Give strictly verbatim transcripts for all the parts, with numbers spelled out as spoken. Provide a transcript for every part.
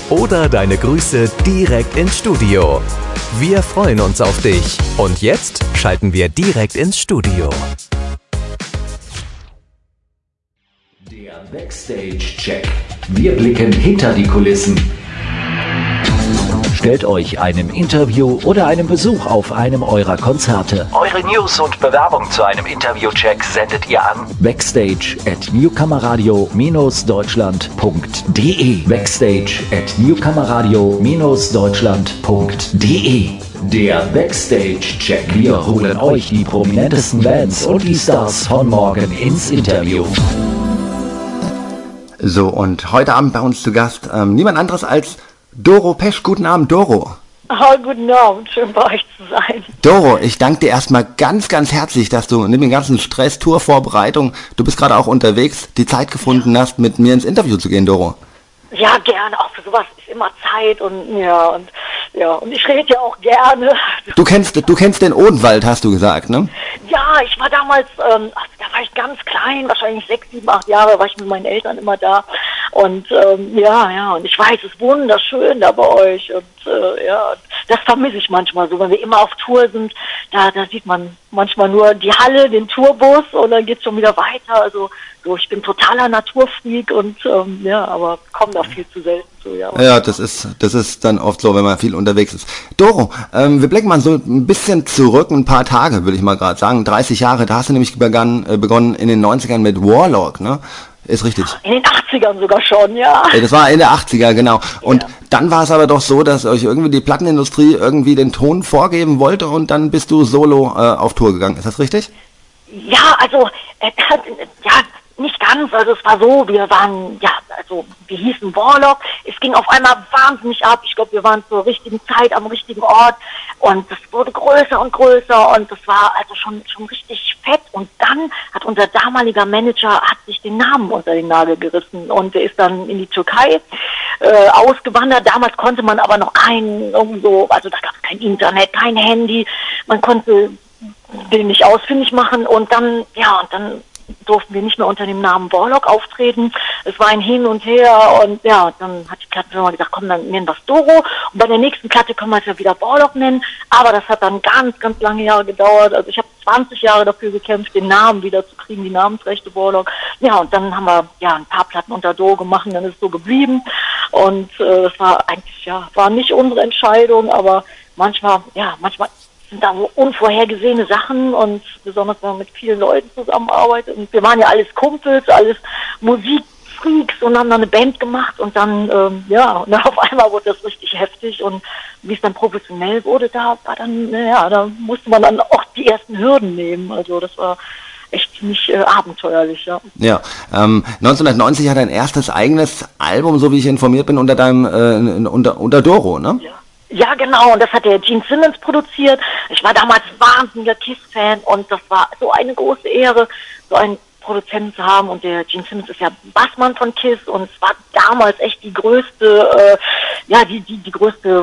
oder deine Grüße direkt ins Studio. Wir freuen uns auf dich. Und jetzt schalten wir direkt ins Studio. Der Backstage-Check. Wir blicken hinter die Kulissen. Stellt euch einem Interview oder einem Besuch auf einem eurer Konzerte. Eure News und Bewerbung zu einem Interview-Check sendet ihr an backstage at newcomerradio deutschland punkt de. backstage at newcomerradio deutschland punkt de. Der Backstage-Check. Wir holen euch die prominentesten Bands und die Stars von morgen ins Interview. So, und heute Abend bei uns zu Gast ähm, niemand anderes als Doro Pesch. Guten Abend, Doro. Oh, guten Abend, schön bei euch zu sein. Doro, ich danke dir erstmal ganz, ganz herzlich, dass du neben dem ganzen Stress, Tourvorbereitung, du bist gerade auch unterwegs, die Zeit gefunden hast, mit mir ins Interview zu gehen, Doro. Ja, gerne, auch für sowas ist immer Zeit und ja, und ja, und ich rede ja auch gerne. Du kennst, du kennst den Odenwald, hast du gesagt, ne? Ja, ich war damals, ähm, ach, da war ich ganz klein, wahrscheinlich sechs, sieben, acht Jahre, war ich mit meinen Eltern immer da. Und ähm, ja, ja, und ich weiß, es ist wunderschön da bei euch. Und äh, ja, das vermisse ich manchmal so, wenn wir immer auf Tour sind, da, da sieht man manchmal nur die Halle, den Tourbus und dann geht's schon wieder weiter. Also so, ich bin totaler Naturfreak und ähm, ja, aber komme da viel zu selten zu. Ja, ja, das ist das ist dann oft so, wenn man viel unterwegs ist. Doro, ähm, wir blicken mal so ein bisschen zurück, ein paar Tage, würde ich mal gerade sagen. dreißig Jahre, da hast du nämlich begann, äh, begonnen in den neunzigern mit Warlock, ne? Ist richtig. In den achtzigern sogar schon, ja. Das war in der achtziger, genau. Und ja. Dann war es aber doch so, dass euch irgendwie die Plattenindustrie irgendwie den Ton vorgeben wollte und dann bist du solo äh, auf Tour gegangen. Ist das richtig? Ja, also, äh, ja, nicht ganz. Also es war so, wir waren, ja, also wir hießen Warlock. Es ging auf einmal wahnsinnig ab. Ich glaube, wir waren zur richtigen Zeit am richtigen Ort und das wurde größer und größer und das war also schon schon richtig fett. Und dann hat unser damaliger Manager hat sich den Namen unter den Nagel gerissen und der ist dann in die Türkei äh, ausgewandert. Damals konnte man aber noch kein irgendwo, also da gab es kein Internet, kein Handy. Man konnte den nicht ausfindig machen und dann, ja, und dann durften wir nicht mehr unter dem Namen Warlock auftreten. Es war ein Hin und Her und ja, dann hat die Plattenfirma gesagt, komm, dann nennen wir es Doro und bei der nächsten Platte können wir es ja wieder Warlock nennen, aber das hat dann ganz, ganz lange Jahre gedauert. Also ich habe zwanzig Jahre dafür gekämpft, den Namen wieder zu kriegen, die Namensrechte Warlock. Ja, und dann haben wir ja ein paar Platten unter Doro gemacht und dann ist es so geblieben und äh, das war eigentlich, ja, war nicht unsere Entscheidung, aber manchmal, ja, manchmal sind da so unvorhergesehene Sachen und besonders wenn man mit vielen Leuten zusammenarbeitet und wir waren ja alles Kumpels, alles Musikfreaks und haben dann eine Band gemacht und dann, ähm, ja, und dann auf einmal wurde das richtig heftig und wie es dann professionell wurde, da war dann, naja, da musste man dann auch die ersten Hürden nehmen, also das war echt ziemlich äh, abenteuerlich, ja. Ja, ähm, neunzehnhundertneunzig hat dein erstes eigenes Album, so wie ich informiert bin, unter deinem, äh, unter, unter Doro, ne? Ja. Ja, genau, und das hat der Gene Simmons produziert. Ich war damals wahnsinniger Kiss-Fan und das war so eine große Ehre, so einen Produzenten zu haben. Und der Gene Simmons ist ja Bassmann von Kiss und es war damals echt die größte, äh, ja, die, die, die größte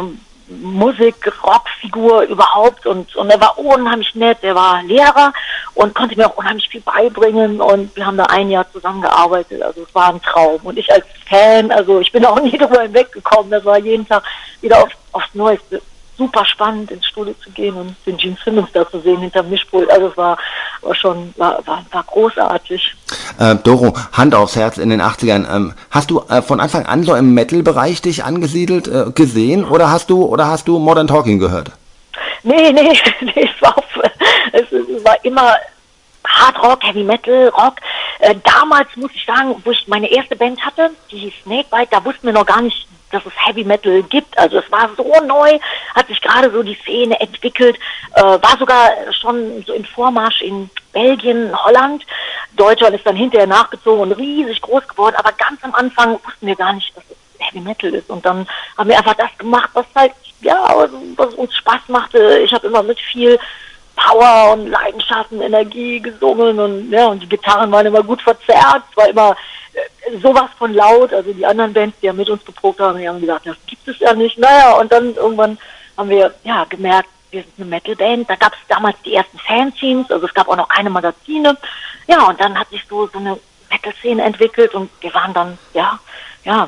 Musik-Rock-Figur überhaupt und, und er war unheimlich nett, er war Lehrer und konnte mir auch unheimlich viel beibringen und wir haben da ein Jahr zusammengearbeitet, also es war ein Traum und ich als Fan, also ich bin auch nie drüber hinweggekommen, das war jeden Tag wieder auf, aufs Neueste super spannend ins Studio zu gehen und den Gene Simmons da zu sehen hinterm Mischpult, also es war, war schon, war, war, war großartig. Äh, Doro, Hand aufs Herz, in den achtzigern, ähm, hast du äh, von Anfang an so im Metal-Bereich dich angesiedelt äh, gesehen oder hast du oder hast du Modern Talking gehört? Nee, nee, nee, es war, es, es war immer Hard Rock, Heavy Metal, Rock. Äh, damals muss ich sagen, wo ich meine erste Band hatte, die hieß Snakebite, da wussten wir noch gar nicht, dass es Heavy Metal gibt. Also es war so neu, hat sich gerade so die Szene entwickelt, äh, war sogar schon so im Vormarsch in Belgien, Holland. Deutschland ist dann hinterher nachgezogen und riesig groß geworden, aber ganz am Anfang wussten wir gar nicht, dass es Heavy Metal ist. Und dann haben wir einfach das gemacht, was halt, ja, was uns Spaß machte. Ich habe immer mit viel Power und Leidenschaft und Energie gesungen und ja, und die Gitarren waren immer gut verzerrt, es war immer äh, sowas von laut, also die anderen Bands, die ja mit uns geprobt haben, die haben gesagt, das gibt es ja nicht, naja, und dann irgendwann haben wir ja gemerkt, wir sind eine Metal-Band, da gab es damals die ersten Fanzines, also es gab auch noch keine Magazine, ja, und dann hat sich so, so eine Metal-Szene entwickelt und wir waren dann, ja, ja, waren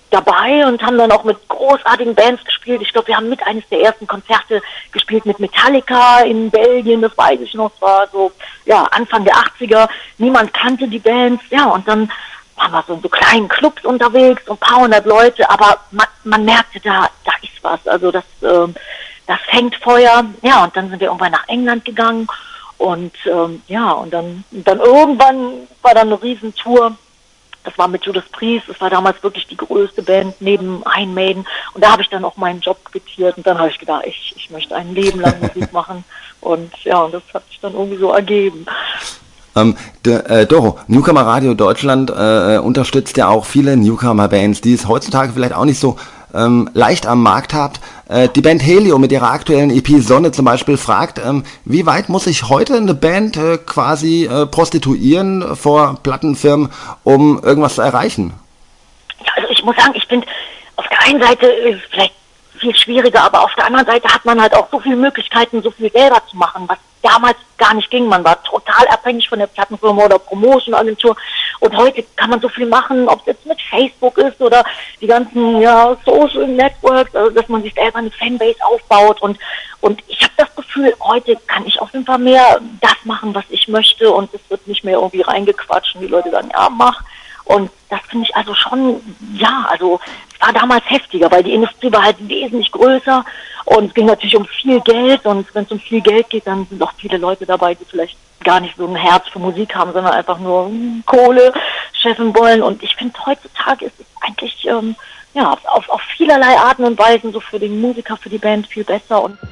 dabei und haben dann auch mit großartigen Bands gespielt. Ich glaube, wir haben mit eines der ersten Konzerte gespielt mit Metallica in Belgien, das weiß ich noch, das war so, ja, Anfang der achtziger. Niemand kannte die Bands, ja, und dann waren wir so in so kleinen Clubs unterwegs, so ein paar hundert Leute, aber man, man merkte, da, da ist was, also das, äh, das fängt Feuer, ja, und dann sind wir irgendwann nach England gegangen und, ähm, ja, und dann, dann irgendwann war dann eine Riesentour. Das war mit Judas Priest, das war damals wirklich die größte Band neben Iron Maiden. Und da habe ich dann auch meinen Job quittiert und dann habe ich gedacht, ich, ich möchte ein Leben lang Musik machen. Und ja, und das hat sich dann irgendwie so ergeben. Ähm, de, äh, Doro, Newcomer Radio Deutschland äh, unterstützt ja auch viele Newcomer-Bands, die es heutzutage vielleicht auch nicht so ähm, leicht am Markt habt. Äh, die Band Helio mit ihrer aktuellen E P Sonne zum Beispiel fragt, ähm, wie weit muss sich heute eine Band äh, quasi äh, prostituieren vor Plattenfirmen, um irgendwas zu erreichen? Ja, also ich muss sagen, ich bin auf der einen Seite äh, vielleicht viel schwieriger, aber auf der anderen Seite hat man halt auch so viele Möglichkeiten, so viel selber zu machen, was damals gar nicht ging. Man war total abhängig von der Plattenfirma oder Promotion-Agentur und heute kann man so viel machen, ob es jetzt mit Facebook ist oder die ganzen ja, Social Networks, also dass man sich selber eine Fanbase aufbaut und und ich habe das Gefühl, heute kann ich auf jeden Fall mehr das machen, was ich möchte und es wird nicht mehr irgendwie reingequatscht und die Leute sagen, ja, mach. Und das finde ich also schon, ja, also es war damals heftiger, weil die Industrie war halt wesentlich größer und es ging natürlich um viel Geld und wenn es um viel Geld geht, dann sind auch viele Leute dabei, die vielleicht gar nicht so ein Herz für Musik haben, sondern einfach nur hm, Kohle scheffeln wollen und ich finde, heutzutage ist es eigentlich, ähm, ja, auf, auf vielerlei Arten und Weisen so für den Musiker, für die Band viel besser und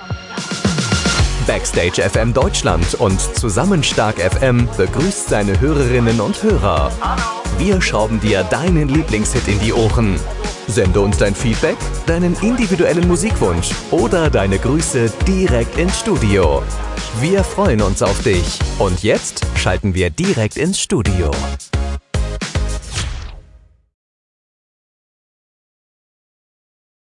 Backstage F M Deutschland und Zusammen Stark F M begrüßt seine Hörerinnen und Hörer. Wir schrauben dir deinen Lieblingshit in die Ohren. Sende uns dein Feedback, deinen individuellen Musikwunsch oder deine Grüße direkt ins Studio. Wir freuen uns auf dich. Und jetzt schalten wir direkt ins Studio.